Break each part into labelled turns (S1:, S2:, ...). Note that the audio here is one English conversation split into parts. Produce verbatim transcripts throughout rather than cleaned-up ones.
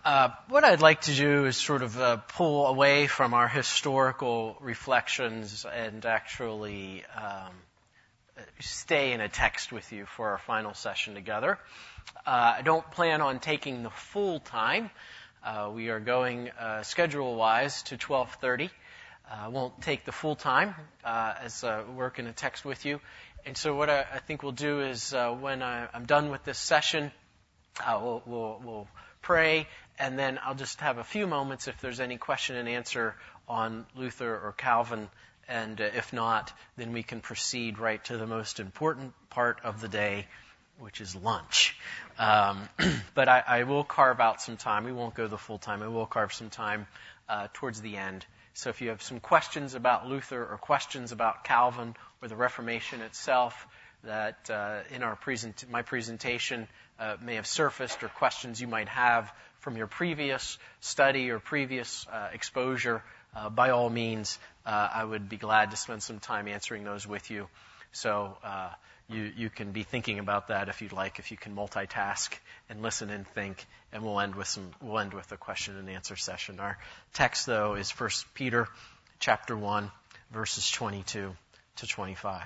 S1: Uh, what I'd like to do is sort of uh, pull away from our historical reflections and actually um, stay in a text with you for our final session together. Uh, I don't plan on taking the full time. Uh, we are going uh, schedule-wise to twelve thirty. I uh, won't take the full time uh, as uh, work in a text with you. And so what I, I think we'll do is uh, when I, I'm done with this session, uh, we'll, we'll, we'll pray, and then I'll just have a few moments if there's any question and answer on Luther or Calvin, and uh, if not, then we can proceed right to the most important part of the day, which is lunch. Um, but I, I will carve out some time. We won't go the full time. I will carve some time uh, towards the end. So if you have some questions about Luther or questions about Calvin or the Reformation itself that uh, in our present my presentation uh, may have surfaced, or questions you might have from your previous study or previous uh, exposure, uh, by all means, uh, I would be glad to spend some time answering those with you. So uh, you, you can be thinking about that if you'd like, if you can multitask and listen and think, and we'll end with some we'll end with a question and answer session. Our text, though, is First Peter chapter one, verses twenty-two to twenty-five.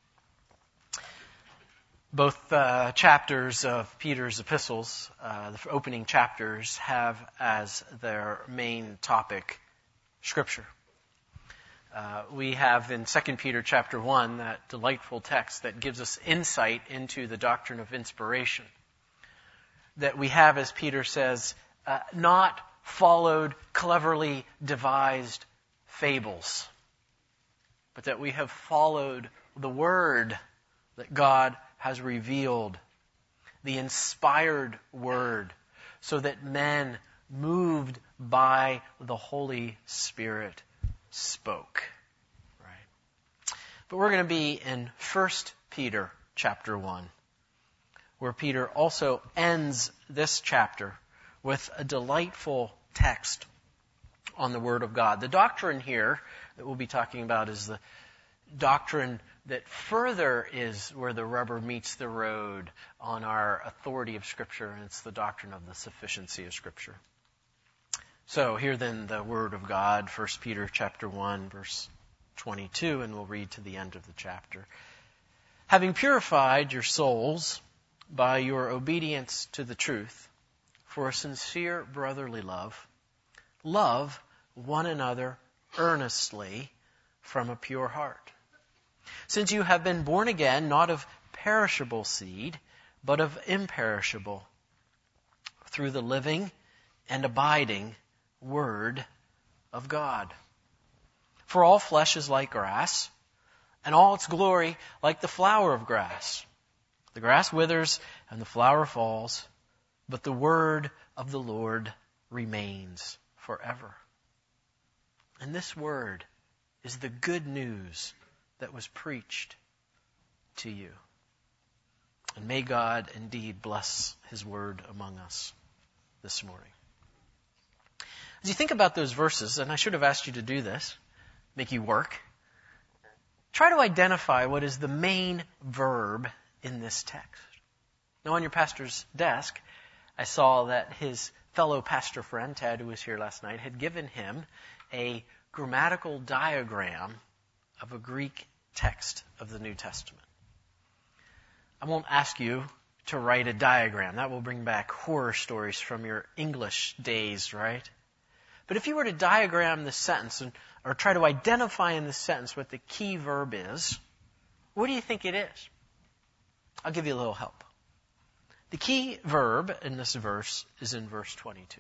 S1: Both uh, chapters of Peter's epistles, uh, the opening chapters, have as their main topic Scripture. Uh, we have in Second Peter chapter one that delightful text that gives us insight into the doctrine of inspiration. That we have, as Peter says, uh, not followed cleverly devised fables, but that we have followed the Word that God has revealed, the inspired Word, so that men moved by the Holy Spirit spoke. Right? But we're going to be in First Peter chapter one, where Peter also ends this chapter with a delightful text on the Word of God. The doctrine here that we'll be talking about is the doctrine that further is where the rubber meets the road on our authority of Scripture, and it's the doctrine of the sufficiency of Scripture. So here then the Word of God, First Peter chapter one, verse twenty-two, and we'll read to the end of the chapter. Having purified your souls by your obedience to the truth, for a sincere brotherly love, love one another earnestly from a pure heart. Since you have been born again, not of perishable seed, but of imperishable, through the living and abiding Word of God. For all flesh is like grass, and all its glory like the flower of grass. The grass withers and the flower falls, but the word of the Lord remains forever. And this word is the good news that was preached to you. And may God indeed bless His word among us this morning. As you think about those verses, and I should have asked you to do this, make you work, try to identify what is the main verb in this text. Now on your pastor's desk, I saw that his fellow pastor friend, Ted, who was here last night, had given him a grammatical diagram of a Greek text of the New Testament. I won't ask you to write a diagram. That will bring back horror stories from your English days, right? But if you were to diagram this sentence, and, or try to identify in this sentence what the key verb is, what do you think it is? I'll give you a little help. The key verb in this verse is in verse twenty-two.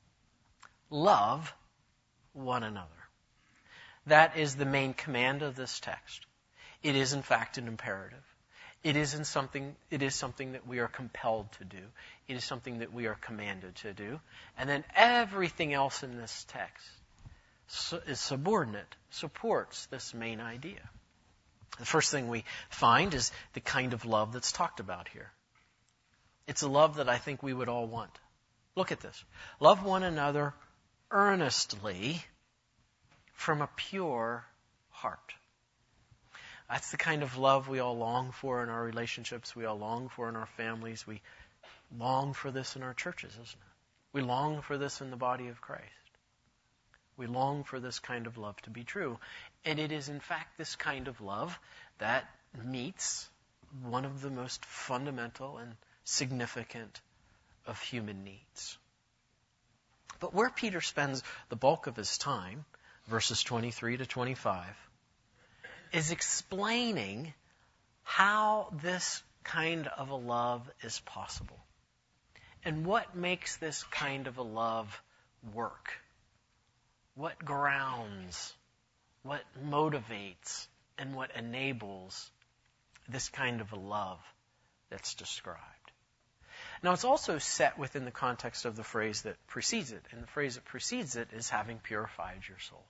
S1: Love one another. That is the main command of this text. It is, in fact, an imperative. It is in something, it is something that we are compelled to do. It is something that we are commanded to do. And then everything else in this text is subordinate, supports this main idea. The first thing we find is the kind of love that's talked about here. It's a love that I think we would all want. Look at this. Love one another earnestly from a pure heart. That's the kind of love we all long for in our relationships. We all long for in our families. We long for this in our churches, isn't it? We long for this in the body of Christ. We long for this kind of love to be true. And it is in fact this kind of love that meets one of the most fundamental and significant of human needs. But where Peter spends the bulk of his time, verses twenty-three to twenty-five, is explaining how this kind of a love is possible. And what makes this kind of a love work? What grounds, what motivates, and what enables this kind of a love that's described. Now, it's also set within the context of the phrase that precedes it. And the phrase that precedes it is having purified your souls.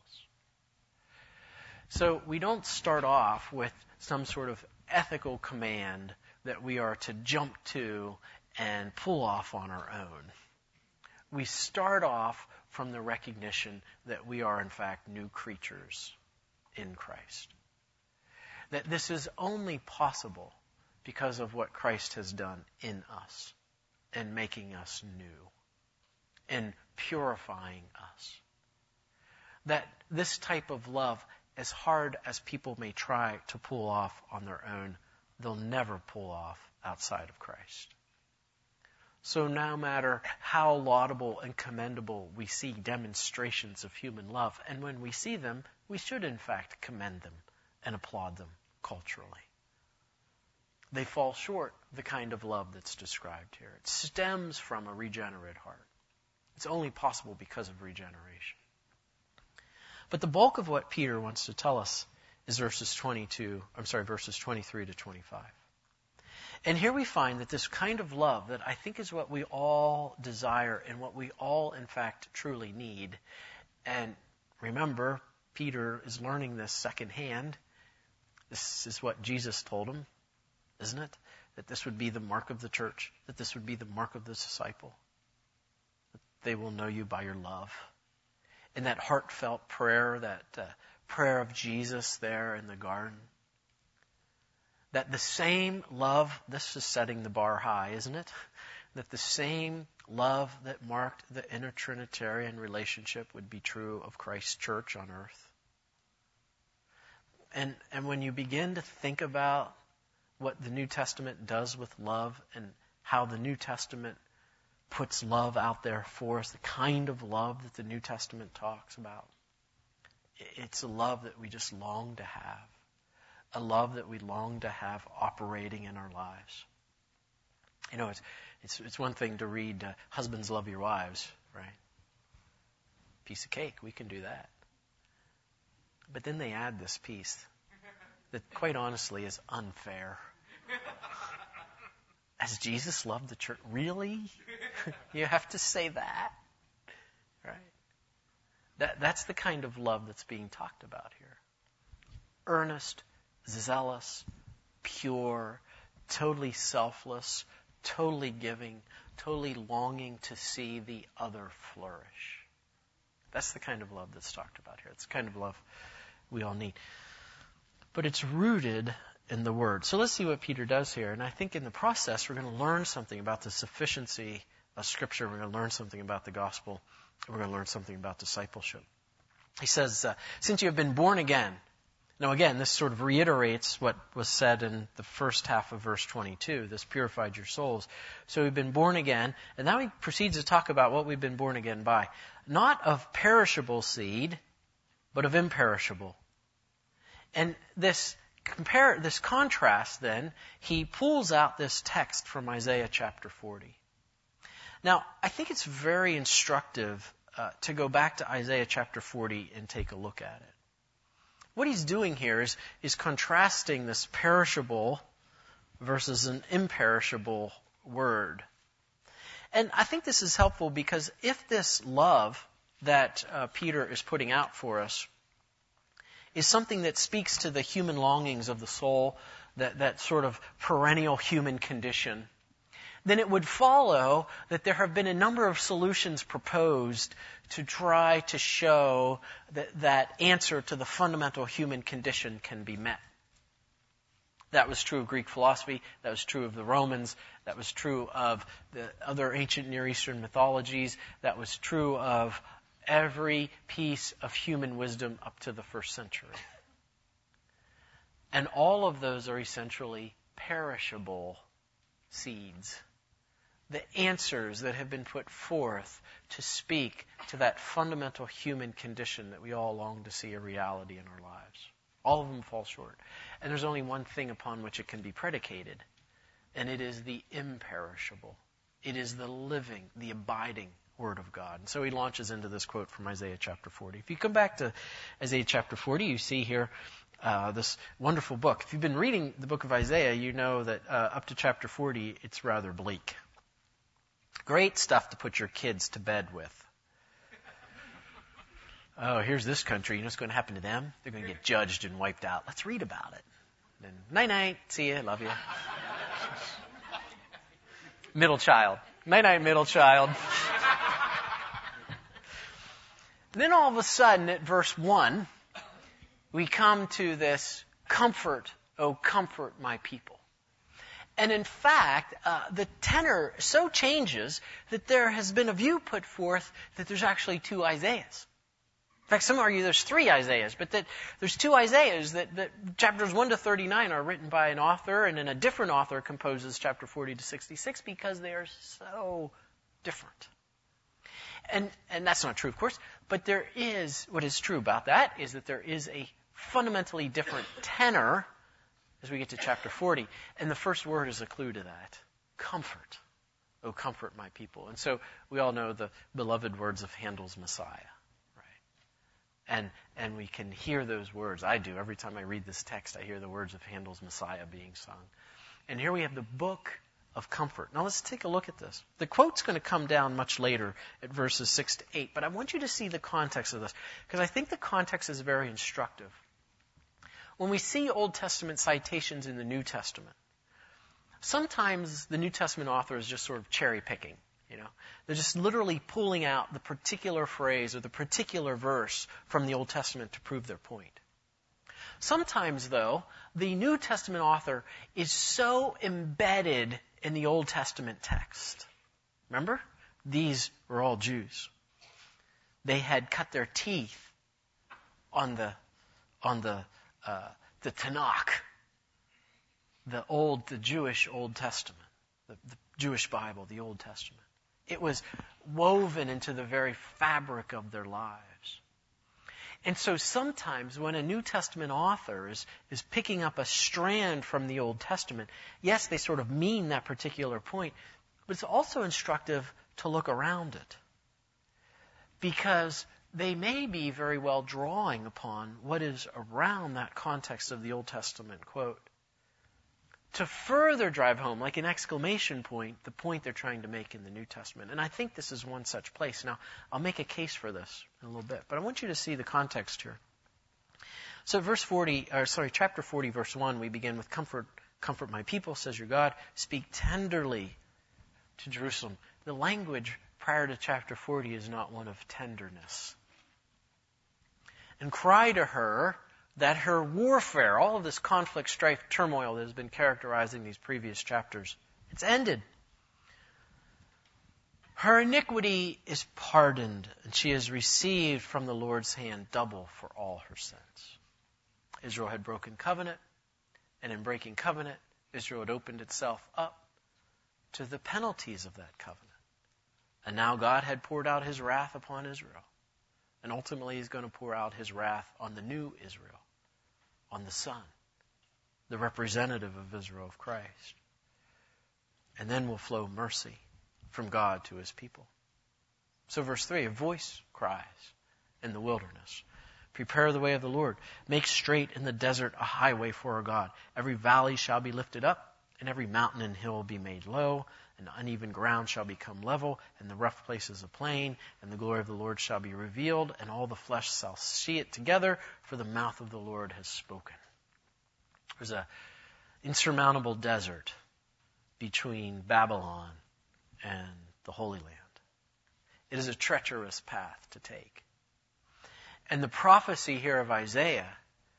S1: So we don't start off with some sort of ethical command that we are to jump to and pull off on our own. We start off from the recognition that we are, in fact, new creatures in Christ. That this is only possible because of what Christ has done in us and making us new and purifying us. That this type of love, as hard as people may try to pull off on their own, they'll never pull off outside of Christ. So no matter how laudable and commendable we see demonstrations of human love, and when we see them, we should in fact commend them and applaud them culturally. They fall short of the kind of love that's described here. It stems from a regenerate heart. It's only possible because of regeneration. But the bulk of what Peter wants to tell us is verses twenty-two, I'm sorry, verses twenty-three to twenty-five. And here we find that this kind of love that I think is what we all desire and what we all, in fact, truly need. And remember, Peter is learning this secondhand. This is what Jesus told him, isn't it? That this would be the mark of the church, that this would be the mark of the disciple. That they will know you by your love. And that heartfelt prayer, that uh, prayer of Jesus there in the garden. That the same love, this is setting the bar high, isn't it? That the same love that marked the inner Trinitarian relationship would be true of Christ's church on earth. And, and when you begin to think about what the New Testament does with love and how the New Testament puts love out there for us, the kind of love that the New Testament talks about, it's a love that we just long to have. A love that we long to have operating in our lives. You know, it's it's, it's one thing to read, uh, husbands love your wives, right? Piece of cake, we can do that. But then they add this piece that, quite honestly, is unfair. As Jesus loved the church, really? You have to say that, right? That that's the kind of love that's being talked about here. Earnest, zealous, pure, totally selfless, totally giving, totally longing to see the other flourish. That's the kind of love that's talked about here. It's the kind of love we all need. But it's rooted in the Word. So let's see what Peter does here. And I think in the process, we're going to learn something about the sufficiency of Scripture. We're going to learn something about the gospel. We're going to learn something about discipleship. He says, uh, since you have been born again. Now again, this sort of reiterates what was said in the first half of verse twenty-two, this purified your souls. So we've been born again, and now he proceeds to talk about what we've been born again by. Not of perishable seed, but of imperishable. And this compare, this contrast then, he pulls out this text from Isaiah chapter forty. Now, I think it's very instructive uh, to go back to Isaiah chapter forty and take a look at it. What he's doing here is, is contrasting this perishable versus an imperishable word. And I think this is helpful because if this love that uh, Peter is putting out for us is something that speaks to the human longings of the soul, that, that sort of perennial human condition, then it would follow that there have been a number of solutions proposed to try to show that that answer to the fundamental human condition can be met. That was true of Greek philosophy. That was true of the Romans. That was true of the other ancient Near Eastern mythologies. That was true of every piece of human wisdom up to the first century. And all of those are essentially perishable seeds. The answers that have been put forth to speak to that fundamental human condition that we all long to see a reality in our lives. All of them fall short. And there's only one thing upon which it can be predicated, and it is the imperishable. It is the living, the abiding Word of God. And so he launches into this quote from Isaiah chapter forty. If you come back to Isaiah chapter forty, you see here uh, this wonderful book. If you've been reading the book of Isaiah, you know that uh, up to chapter forty, it's rather bleak. Great stuff to put your kids to bed with. Oh, here's this country. You know what's going to happen to them? They're going to get judged and wiped out. Let's read about it. Then, night-night. See ya. Love you. Middle child. Night-night, middle child. Then all of a sudden, at verse one, we come to this comfort, oh, comfort my people. And in fact, uh, the tenor so changes that there has been a view put forth that there's actually two Isaiahs. In fact, some argue there's three Isaiahs, but that there's two Isaiahs, that, that chapters one to thirty-nine are written by an author, and then a different author composes chapter forty to sixty-six because they are so different. And, and that's not true, of course, but there is, what is true about that is that there is a fundamentally different tenor as we get to chapter forty. And the first word is a clue to that. Comfort. Oh, comfort my people. And so we all know the beloved words of Handel's Messiah. And and we can hear those words. I do. Every time I read this text, I hear the words of Handel's Messiah being sung. And here we have the book of comfort. Now let's take a look at this. The quote's going to come down much later at verses six to eight, but I want you to see the context of this, because I think the context is very instructive. When we see Old Testament citations in the New Testament, sometimes the New Testament author is just sort of cherry picking. You know, they're just literally pulling out the particular phrase or the particular verse from the Old Testament to prove their point. Sometimes, though, the New Testament author is so embedded in the Old Testament text. Remember? These were all Jews. They had cut their teeth on the on the uh, the Tanakh, the old, the Jewish Old Testament, the, the Jewish Bible, the Old Testament. It was woven into the very fabric of their lives. And so sometimes when a New Testament author is, is picking up a strand from the Old Testament, yes, they sort of mean that particular point, but it's also instructive to look around it. Because they may be very well drawing upon what is around that context of the Old Testament quote to further drive home, like an exclamation point, the point they're trying to make in the New Testament. And I think this is one such place. Now, I'll make a case for this in a little bit, but I want you to see the context here. So verse forty, or sorry, chapter forty, verse one, we begin with comfort, comfort my people, says your God, speak tenderly to Jerusalem. The language prior to chapter forty is not one of tenderness. And cry to her that her warfare, all of this conflict, strife, turmoil that has been characterizing these previous chapters, it's ended. Her iniquity is pardoned, and she has received from the Lord's hand double for all her sins. Israel had broken covenant, and in breaking covenant, Israel had opened itself up to the penalties of that covenant. And now God had poured out his wrath upon Israel. And ultimately he's going to pour out his wrath on the new Israel, on the Son, the representative of Israel, of Christ. And then will flow mercy from God to his people. So verse three, a voice cries in the wilderness, prepare the way of the Lord. Make straight in the desert a highway for our God. Every valley shall be lifted up, and every mountain and hill be made low, and the uneven ground shall become level, and the rough places a plain, and the glory of the Lord shall be revealed, and all the flesh shall see it together, for the mouth of the Lord has spoken. There's an insurmountable desert between Babylon and the Holy Land. It is a treacherous path to take. And the prophecy here of Isaiah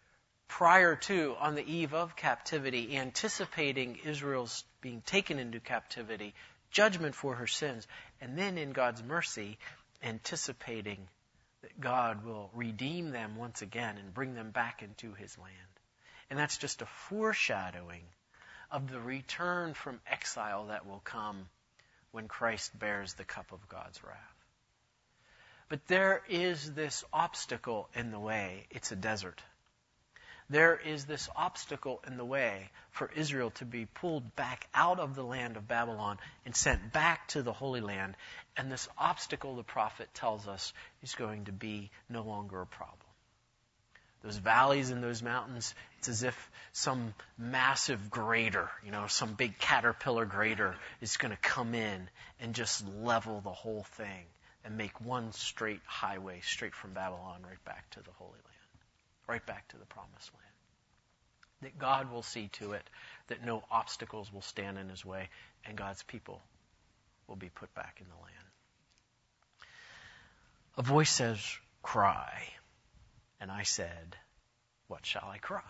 S1: prior to, on the eve of captivity, anticipating Israel's being taken into captivity, judgment for her sins, and then in God's mercy, anticipating that God will redeem them once again and bring them back into his land. And that's just a foreshadowing of the return from exile that will come when Christ bears the cup of God's wrath. But there is this obstacle in the way. It's a desert. There is this obstacle in the way for Israel to be pulled back out of the land of Babylon and sent back to the Holy Land. And this obstacle, the prophet tells us, is going to be no longer a problem. Those valleys and those mountains, it's as if some massive grader, you know, some big caterpillar grader is going to come in and just level the whole thing and make one straight highway straight from Babylon right back to the Holy Land, right back to the Promised Land. That God will see to it that no obstacles will stand in his way, and God's people will be put back in the land. A voice says, "Cry." And I said, "What shall I cry?"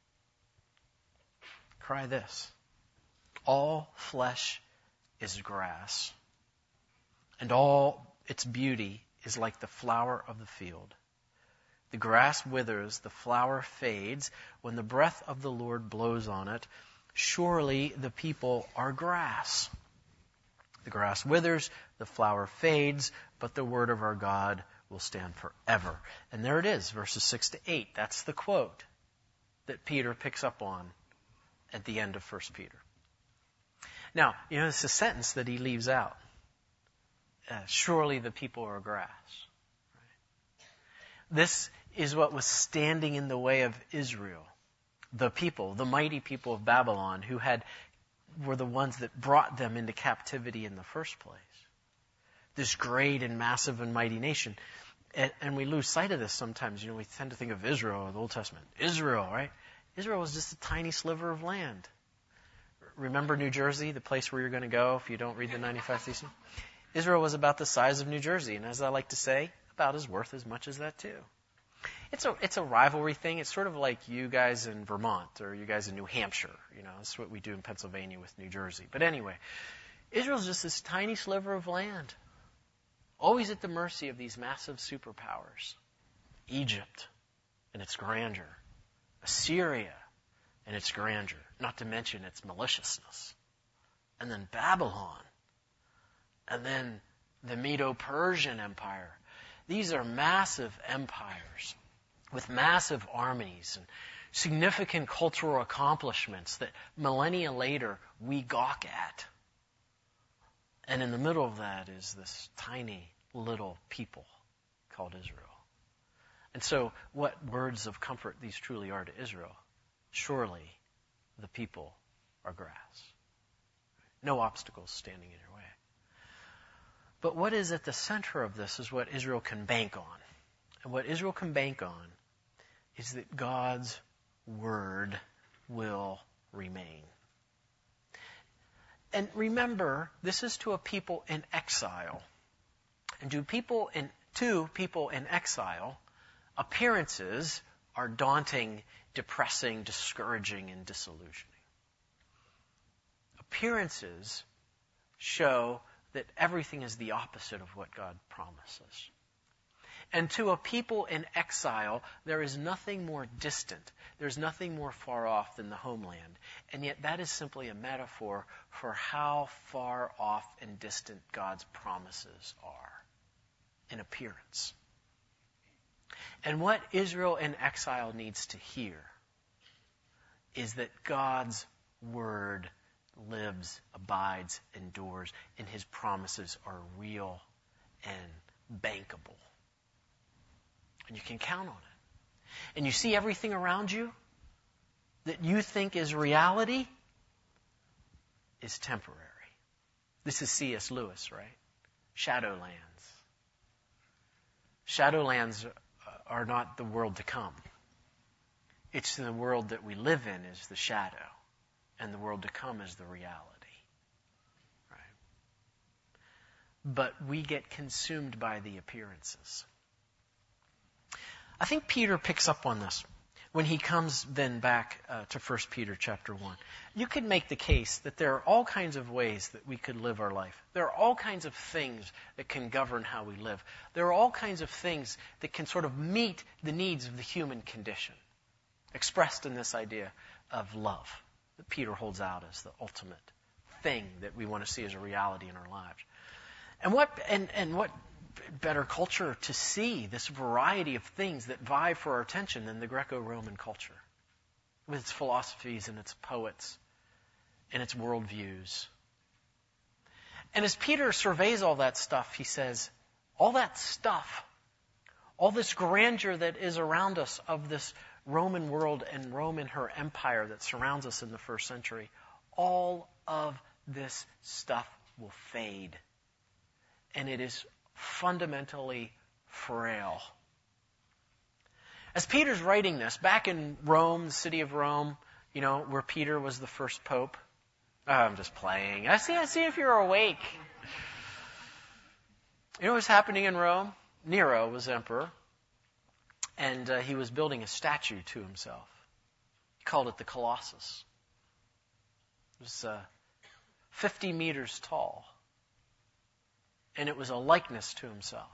S1: Cry this: all flesh is grass, and all its beauty is like the flower of the field. The grass withers, the flower fades, when the breath of the Lord blows on it. Surely the people are grass. The grass withers, the flower fades, but the word of our God will stand forever. And there it is, verses six to eight. That's the quote that Peter picks up on at the end of First Peter. Now, you know, it's a sentence that he leaves out. Uh, surely the people are grass. Right? This is what was standing in the way of Israel. The people, the mighty people of Babylon, who had were the ones that brought them into captivity in the first place. This great and massive and mighty nation. And, and we lose sight of this sometimes. You know, we tend to think of Israel in the Old Testament. Israel, right? Israel was just a tiny sliver of land. Remember New Jersey, the place where you're going to go if you don't read the ninety-five Theses? Israel was about the size of New Jersey, and as I like to say, about as worth as much as that too. It's a it's a rivalry thing. It's sort of like you guys in Vermont or you guys in New Hampshire. You know, that's what we do in Pennsylvania with New Jersey. But anyway, Israel's just this tiny sliver of land, always at the mercy of these massive superpowers. Egypt and its grandeur, Assyria and its grandeur, not to mention its maliciousness, and then Babylon, and then the Medo-Persian Empire. These are massive empires with massive armies and significant cultural accomplishments that millennia later we gawk at. And in the middle of that is this tiny little people called Israel. And so what words of comfort these truly are to Israel. Surely the people are grass. No obstacles standing in your way. But what is at the center of this is what Israel can bank on. And what Israel can bank on is that God's word will remain. And remember, this is to a people in exile. And to people in to people in exile, appearances are daunting, depressing, discouraging, and disillusioning. Appearances show that everything is the opposite of what God promises. And to a people in exile, there is nothing more distant, there's nothing more far off than the homeland. And yet that is simply a metaphor for how far off and distant God's promises are in appearance. And what Israel in exile needs to hear is that God's word lives, abides, endures, and his promises are real and bankable. And you can count on it. And you see everything around you that you think is reality is temporary. This is C S Lewis, right? Shadowlands. Shadowlands are not the world to come. It's the world that we live in is the shadow. And the world to come is the reality. Right? But we get consumed by the appearances. I think Peter picks up on this when he comes then back uh, to First Peter chapter one. You could make the case that there are all kinds of ways that we could live our life. There are all kinds of things that can govern how we live. There are all kinds of things that can sort of meet the needs of the human condition, expressed in this idea of love that Peter holds out as the ultimate thing that we want to see as a reality in our lives. And what and, and what better culture to see this variety of things that vie for our attention than the Greco-Roman culture, with its philosophies and its poets and its worldviews. And as Peter surveys all that stuff, he says, all that stuff, all this grandeur that is around us of this Roman world and Rome and her empire that surrounds us in the first century, all of this stuff will fade. And it is fundamentally frail. As Peter's writing this, back in Rome, the city of Rome, you know, where Peter was the first pope. Oh, I'm just playing. I see, I see if you're awake. You know what's happening in Rome? Nero was emperor, and uh, he was building a statue to himself. He called it the Colossus. It was uh, fifty meters tall. And it was a likeness to himself.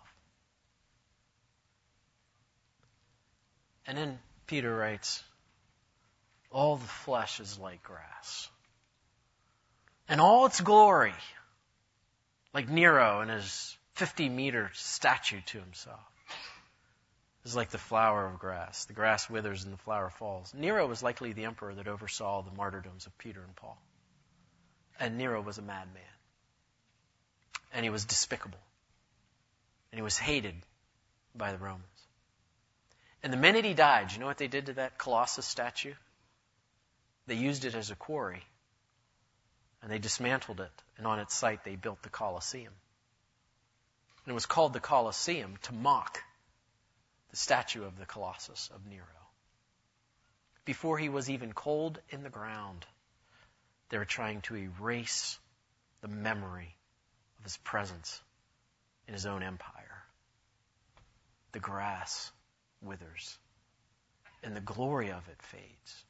S1: And then Peter writes, all the flesh is like grass. And all its glory, like Nero and his fifty-meter statue to himself, is like the flower of grass. The grass withers and the flower falls. Nero was likely the emperor that oversaw the martyrdoms of Peter and Paul. And Nero was a madman. And he was despicable. And he was hated by the Romans. And the minute he died, you know what they did to that Colossus statue? They used it as a quarry. And they dismantled it. And on its site they built the Colosseum. And it was called the Colosseum to mock the statue of the Colossus of Nero. Before he was even cold in the ground, they were trying to erase the memory of his presence in his own empire. The grass withers, and the glory of it fades.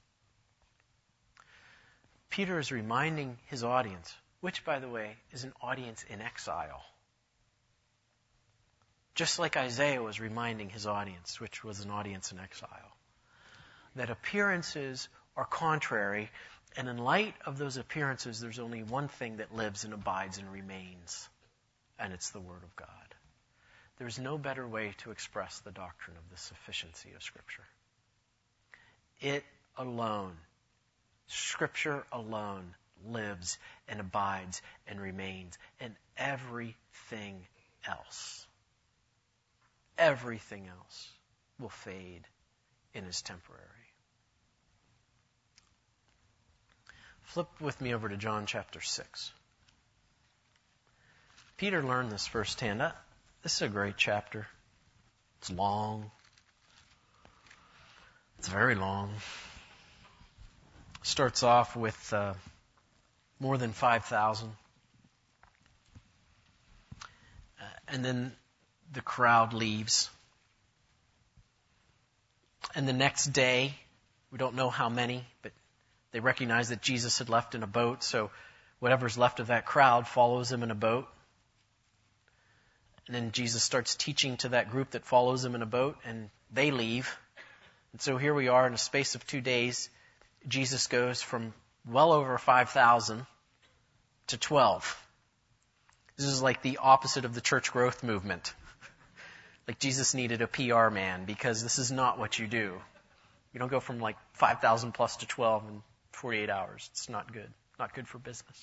S1: Peter is reminding his audience, which, by the way, is an audience in exile. Just like Isaiah was reminding his audience, which was an audience in exile, that appearances are contrary. And in light of those appearances, there's only one thing that lives and abides and remains, and it's the Word of God. There's no better way to express the doctrine of the sufficiency of Scripture. It alone, Scripture alone, lives and abides and remains, and everything else, everything else will fade and is temporary. Flip with me over to John chapter six. Peter learned this firsthand. This is a great chapter. It's long. It's very long. Starts off with uh, more than five thousand. Uh, and then the crowd leaves. And the next day, we don't know how many, but they recognize that Jesus had left in a boat, so whatever's left of that crowd follows him in a boat. And then Jesus starts teaching to that group that follows him in a boat, and they leave. And so here we are in a space of two days. Jesus goes from well over five thousand to twelve. This is like the opposite of the church growth movement. Like Jesus needed a P R man, because this is not what you do. You don't go from like five thousand plus to twelve in forty-eight hours. It's not good. Not good for business.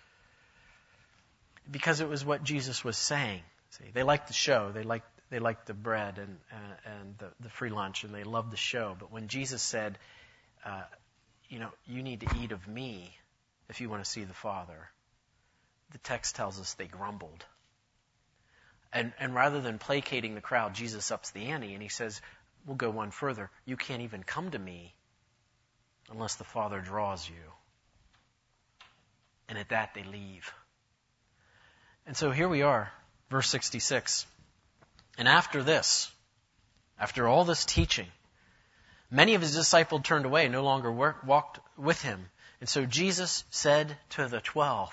S1: Because it was what Jesus was saying. See, they liked the show. They liked they liked the bread and uh, and the, the free lunch, and they loved the show. But when Jesus said, uh, you know, you need to eat of me if you want to see the Father, the text tells us they grumbled. And and rather than placating the crowd, Jesus ups the ante, and he says, we'll go one further. You can't even come to me unless the Father draws you. And at that, they leave. And so here we are, verse sixty-six. And after this, after all this teaching, Many of his disciples turned away, no longer work, walked with him. And so Jesus said to the twelve,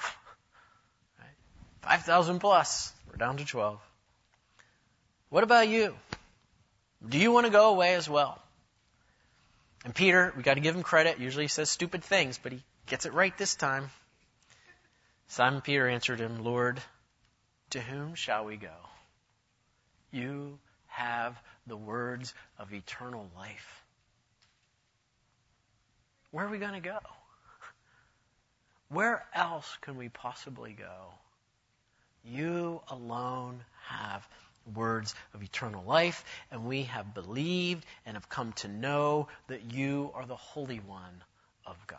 S1: five thousand plus, we're down to twelve. What about you? Do you want to go away as well? And Peter, we got to give him credit. Usually he says stupid things, but he gets it right this time. Simon Peter answered him, Lord, to whom shall we go? You have the words of eternal life. Where are we going to go? Where else can we possibly go? You alone have words of eternal life, and we have believed and have come to know that you are the Holy One of God.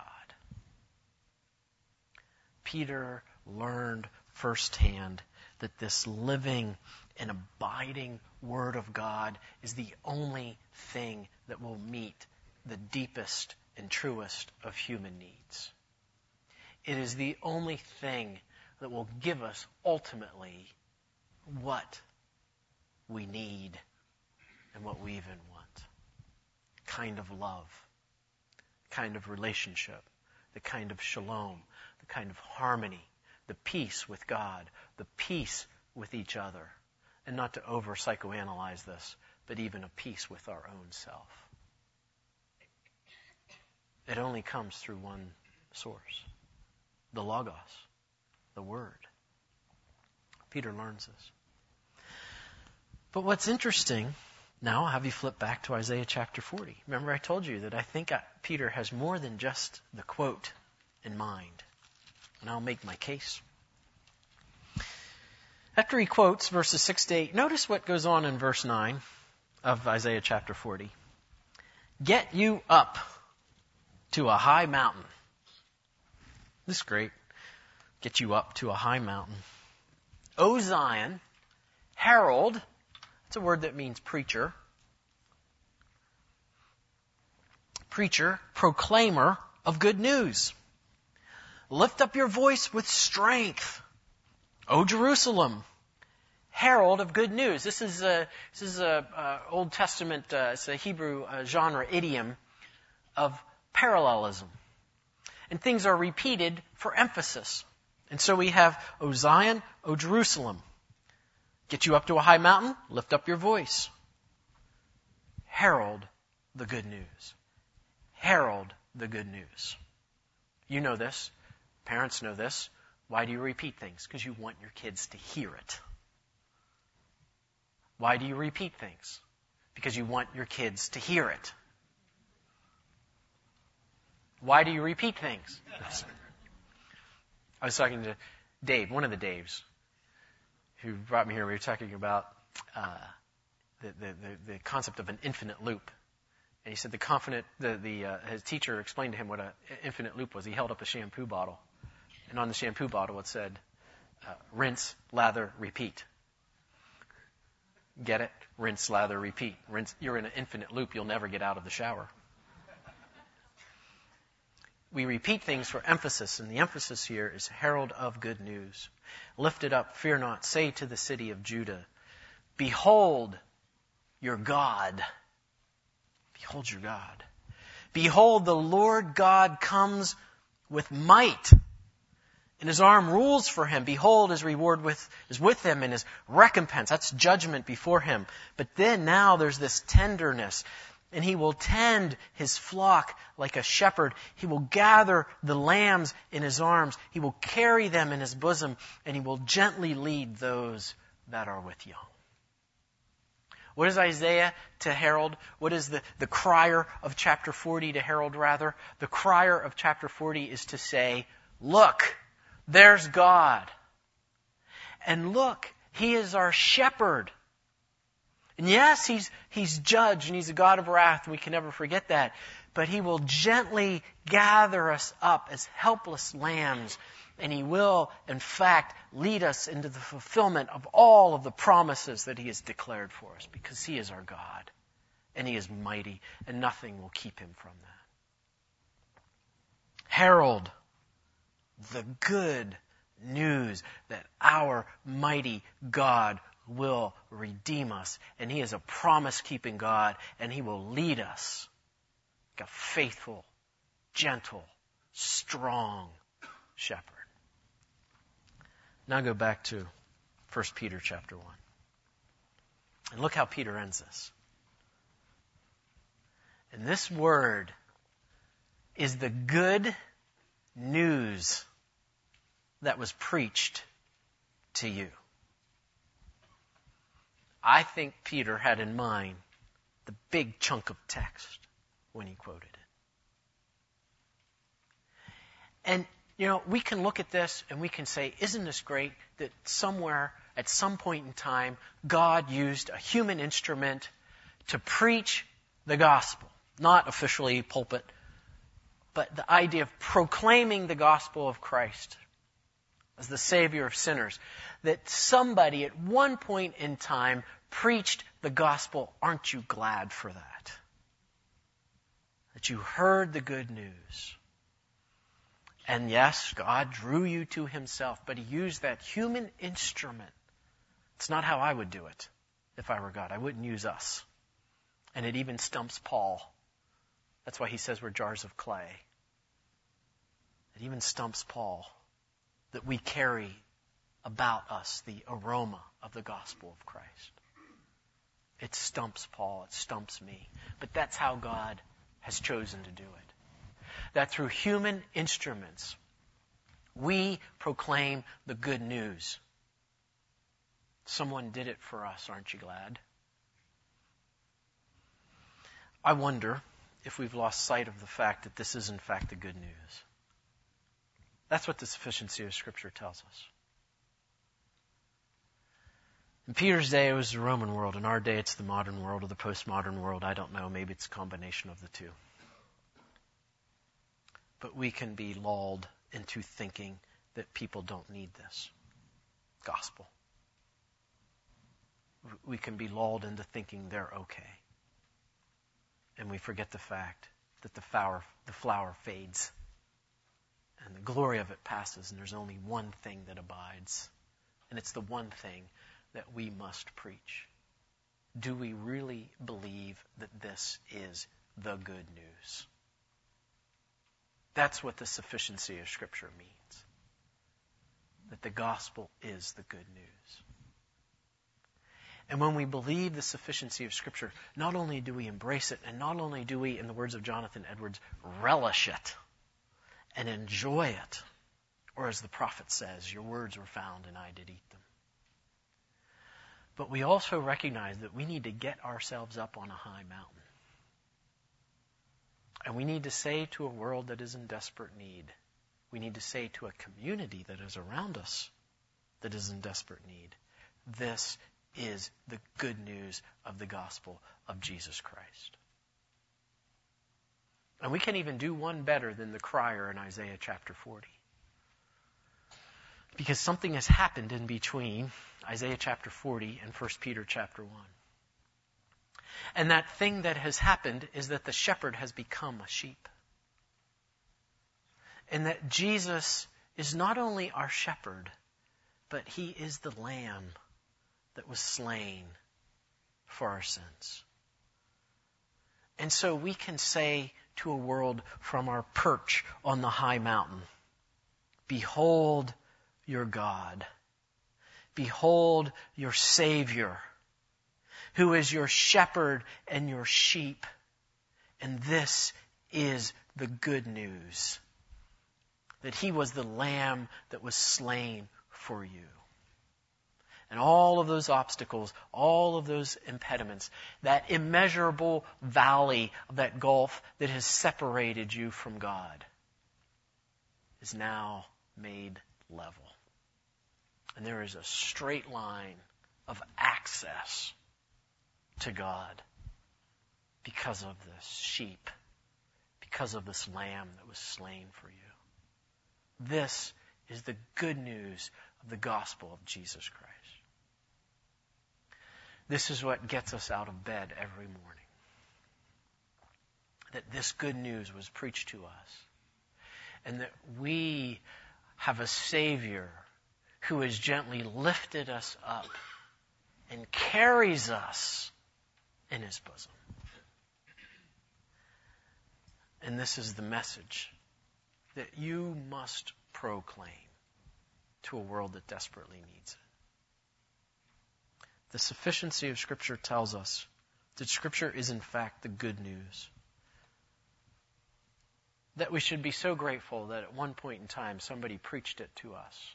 S1: Peter learned firsthand that this living and abiding Word of God is the only thing that will meet the deepest and truest of human needs. It is the only thing that will give us ultimately what we need and what we even want. Kind of love, kind of relationship, the kind of shalom, the kind of harmony, the peace with God, the peace with each other. And not to over psychoanalyze this, but even a peace with our own self. It only comes through one source, the Logos, the Word. Peter learns this. But what's interesting, now I'll have you flip back to Isaiah chapter forty. Remember I told you that I think Peter has more than just the quote in mind. And I'll make my case. After he quotes verses six to eight, notice what goes on in verse nine of Isaiah chapter forty. Get you up to a high mountain. This is great. Get you up to a high mountain. O Zion, herald. It's a word that means preacher. Preacher, proclaimer of good news. Lift up your voice with strength. O Jerusalem, herald of good news. This is a this is a uh, Old Testament. Uh, it's a Hebrew uh, genre idiom of parallelism, and things are repeated for emphasis. And so we have O Zion, O Jerusalem. Get you up to a high mountain. Lift up your voice. Herald the good news. Herald the good news. You know this. Parents know this. Why do you repeat things? Because you want your kids to hear it. Why do you repeat things? Because you want your kids to hear it. Why do you repeat things? I was talking to Dave, one of the Daves, who brought me here. We were talking about uh, the, the, the, the concept of an infinite loop. And he said the confident, the, the, uh, his teacher explained to him what an infinite loop was. He held up a shampoo bottle. And on the shampoo bottle it said, uh, rinse, lather, repeat. Get it? Rinse, lather, repeat. Rinse. You're in an infinite loop. You'll never get out of the shower. We repeat things for emphasis, and the emphasis here is herald of good news. Lift it up, fear not. Say to the city of Judah, behold your God. Behold your God. Behold, the Lord God comes with might, and his arm rules for him. Behold, his reward with, is with him, and his recompense. That's judgment before him. But then now there's this tenderness. And he will tend his flock like a shepherd. He will gather the lambs in his arms. He will carry them in his bosom. And he will gently lead those that are with young. What is Isaiah to herald? What is the, the crier of chapter forty to herald, rather? The crier of chapter forty is to say, look, there's God. And look, he is our shepherd. And yes, he's, he's judge and he's a God of wrath. We can never forget that. But he will gently gather us up as helpless lambs. And he will, in fact, lead us into the fulfillment of all of the promises that he has declared for us. Because he is our God. And he is mighty. And nothing will keep him from that. Herald the good news that our mighty God will redeem us. And he is a promise-keeping God, and he will lead us like a faithful, gentle, strong shepherd. Now go back to First Peter chapter one. And look how Peter ends this. And this word is the good news that was preached to you. I think Peter had in mind the big chunk of text when he quoted it. And, you know, we can look at this and we can say, isn't this great that somewhere, at some point in time, God used a human instrument to preach the gospel. Not officially pulpit, but the idea of proclaiming the gospel of Christ as the Savior of sinners. That somebody at one point in time preached the gospel. Aren't you glad for that? That you heard the good news. And yes, God drew you to Himself, but He used that human instrument. It's not how I would do it if I were God. I wouldn't use us. And it even stumps Paul. That's why he says we're jars of clay. It even stumps Paul that we carry about us the aroma of the gospel of Christ. It stumps Paul. It stumps me. But that's how God has chosen to do it. That through human instruments, we proclaim the good news. Someone did it for us, aren't you glad? I wonder if we've lost sight of the fact that this is in fact the good news. That's what the sufficiency of Scripture tells us. In Peter's day, it was the Roman world. In our day, it's the modern world or the postmodern world. I don't know. Maybe it's a combination of the two. But we can be lulled into thinking that people don't need this gospel. We can be lulled into thinking they're okay. And we forget the fact that the flower, the flower fades and the glory of it passes, and there's only one thing that abides. And it's the one thing that we must preach. Do we really believe that this is the good news? That's what the sufficiency of Scripture means. That the gospel is the good news. And when we believe the sufficiency of Scripture, not only do we embrace it, and not only do we, in the words of Jonathan Edwards, relish it and enjoy it, or as the prophet says, your words were found and I did eat them. But we also recognize that we need to get ourselves up on a high mountain. And we need to say to a world that is in desperate need, we need to say to a community that is around us that is in desperate need, this is the good news of the gospel of Jesus Christ. And we can even do one better than the crier in Isaiah chapter forty. Because something has happened in between Isaiah chapter forty and First Peter chapter one. And that thing that has happened is that the shepherd has become a sheep. And that Jesus is not only our shepherd, but He is the lamb that was slain for our sins. And so we can say to a world from our perch on the high mountain, behold your God. Behold your Savior, who is your shepherd and your sheep. And this is the good news, that He was the lamb that was slain for you. And all of those obstacles, all of those impediments, that immeasurable valley of that gulf that has separated you from God is now made level. And there is a straight line of access to God because of this sheep, because of this lamb that was slain for you. This is the good news of the gospel of Jesus Christ. This is what gets us out of bed every morning. That this good news was preached to us. And that we have a Savior who has gently lifted us up and carries us in His bosom. And this is the message that you must proclaim to a world that desperately needs it. The sufficiency of Scripture tells us that Scripture is in fact the good news. That we should be so grateful that at one point in time somebody preached it to us.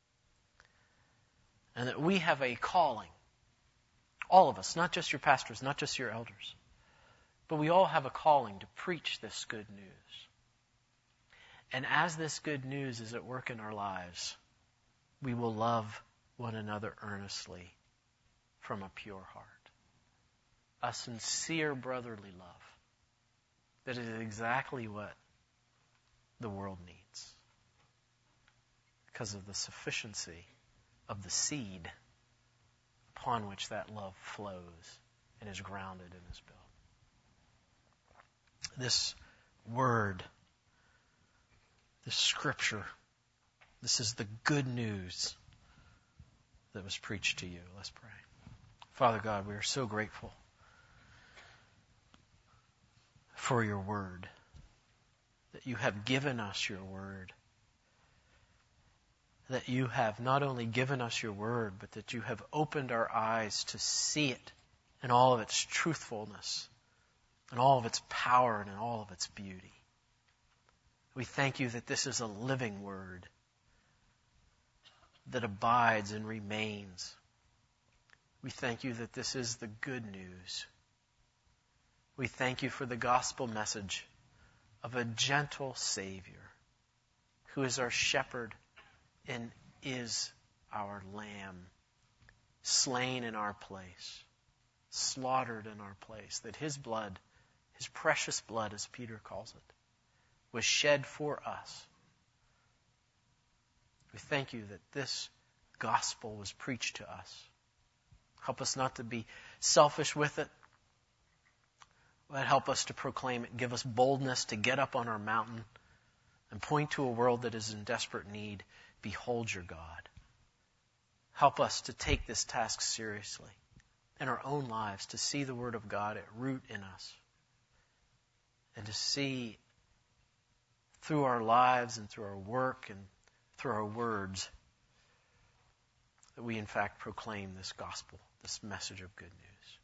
S1: And that we have a calling, all of us, not just your pastors, not just your elders, but we all have a calling to preach this good news. And as this good news is at work in our lives, we will love one another earnestly from a pure heart. A sincere brotherly love that is exactly what the world needs because of the sufficiency of the seed upon which that love flows and is grounded and is built. This word, this scripture, this is the good news that was preached to you. Let's pray. Father God, we are so grateful for your word, that you have given us your word, that you have not only given us your word, but that you have opened our eyes to see it in all of its truthfulness, in all of its power, and in all of its beauty. We thank you that this is a living word that abides and remains. We thank you that this is the good news. We thank you for the gospel message of a gentle Savior who is our shepherd and is our lamb, slain in our place, slaughtered in our place, that his blood, his precious blood, as Peter calls it, was shed for us. We thank you that this gospel was preached to us. Help us not to be selfish with it, but help us to proclaim it. Give us boldness to get up on our mountain and point to a world that is in desperate need. Behold your God. Help us to take this task seriously in our own lives, to see the Word of God at root in us, and to see through our lives and through our work and through our words that we in fact proclaim this gospel, this message of good news.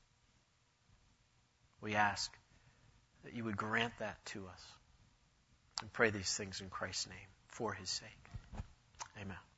S1: We ask that you would grant that to us, and pray these things in Christ's name for his sake. Amen.